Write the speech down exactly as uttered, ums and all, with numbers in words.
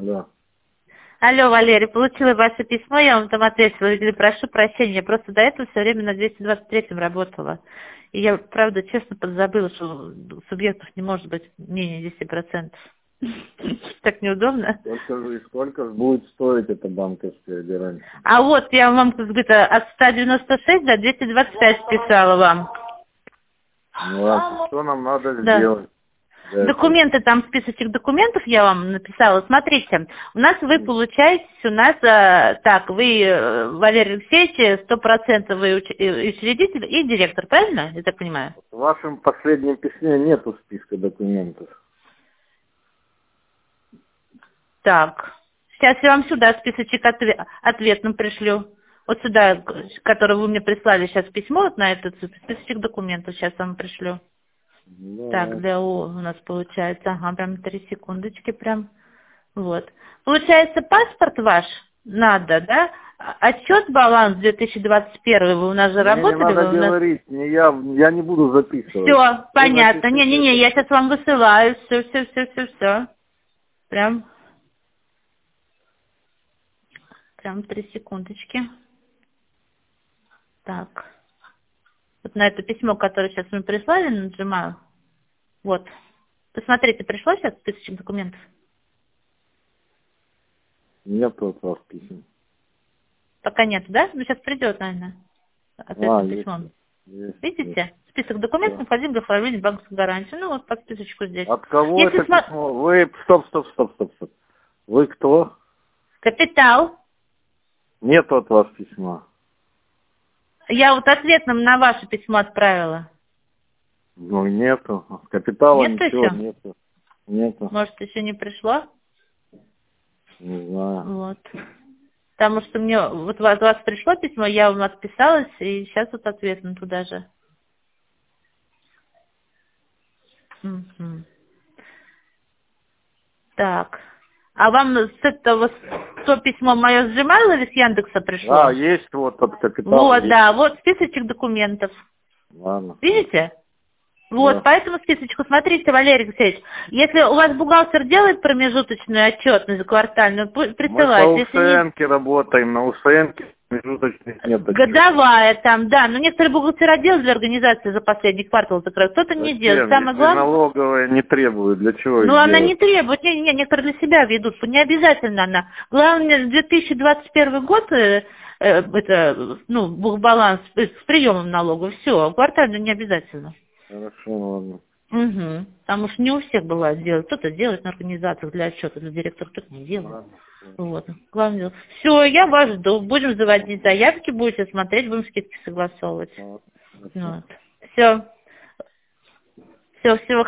Да. Алло, Валерий, получила ваше письмо, я вам там ответила, или прошу прощения, я просто до этого все время на двести двадцать третьем работала. И я, правда, честно подзабыла, что субъектов не может быть менее десяти процентов. Так неудобно. Сколько, сколько будет стоить эта банковская гарантия? А вот я вам где-то от ста девяноста шести до двухсот двадцати пяти писала вам. Ну ладно, что нам надо Да. сделать? Документы, там списочек документов я вам написала. Смотрите, у нас вы получаетесь, у нас, э, так, вы, э, Валерий Алексеевич, сто процентов вы уч- э, учредитель и директор, правильно? Я так понимаю? В вашем последнем письме нету списка документов. Так, сейчас я вам сюда списочек отве- ответным пришлю. Вот сюда, к- который вы мне прислали сейчас письмо, вот на этот списочек документов сейчас вам пришлю. Да. Так, для О у нас получается, ага, прям три секундочки прям. Вот. Получается, паспорт ваш надо, да? А- Отчет баланс две тысячи двадцать первый, вы у нас же Мне работали? не надо Вы у нас... говорить, не я, я не буду записывать. Все, понятно. запишите Не-не-не, это. я сейчас вам высылаю. Все, все, все, все, все. Прям, прям три секундочки. Так. Вот на это письмо, которое сейчас мы прислали, нажимаю. Вот. Посмотрите, пришло сейчас списочек документов? Нет от вас писем. Пока нет, да? Ну, сейчас придет, наверное, А, ответным есть, письмом. есть, Видите? есть. Список документов, Да. необходим для оформления банковской гарантии. Ну, вот по списочку здесь. От кого Если это смо- письмо? Вы, стоп, стоп, стоп, стоп, стоп. Вы кто? Капитал. Нет от вас письма. Я вот ответным на ваше письмо отправила. Ну, нету. Капитала Нет ничего еще? нету. Нету. Может, еще не пришло? Не знаю. Вот. Потому что мне вот от вас пришло письмо, я вам отписалась, и сейчас вот ответно туда же. Мгм. Так. А вам с этого, то письмо мое с Gmail или с Яндекса пришло? А, есть вот от капитала. Вот, есть. да, вот списочек документов. Ладно. Видите? Вот, Да. по этому списочку, смотрите, Валерий Алексеевич, если у вас бухгалтер делает промежуточную отчетность квартальную, пу- Мы по присылайте. Если не УСНке работаем, на УСНке промежуточных нет. годовая там, да, но некоторые бухгалтера делают для организации за последний квартал закрывают, кто-то не делает. Самое Если главное, налоговая не требует, для чего ну их она делать? не требует, не, не, некоторые для себя ведут, не обязательно она. Главное, две тысячи двадцать первый год, э, э, это, ну, бухбаланс с с приемом налога, все, квартально не обязательно. Хорошо, ладно. Угу. Потому что не у всех бывает делать. Кто-то делает на организациях для отчета, для директора, кто-то не делает. Ладно. Вот. Главное. Все, я вас жду. Будем заводить заявки, будете смотреть, будем скидки согласовывать. Ладно. Вот. Все. Все, всего